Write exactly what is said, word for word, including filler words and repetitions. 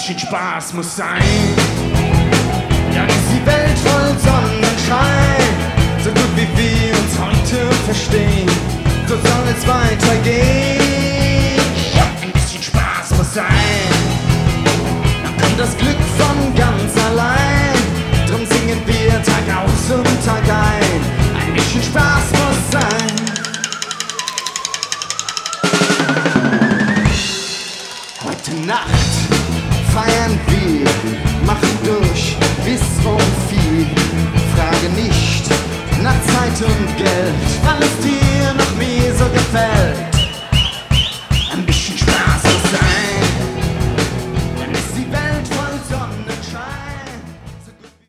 bisschen Spaß muss sein. Dann ist die Welt voll Sonnenschein, so gut wie wir uns heute verstehen, so soll es weitergehen. Ein bisschen Spaß muss sein. Dann kommt das Glück von ganz allein, drum singen wir Tag aus und Tag ein. Ein bisschen Spaß muss sein. Heute Nacht feiern wir, machen durch bis um vier. Frage nicht nach Zeit und Geld, alles die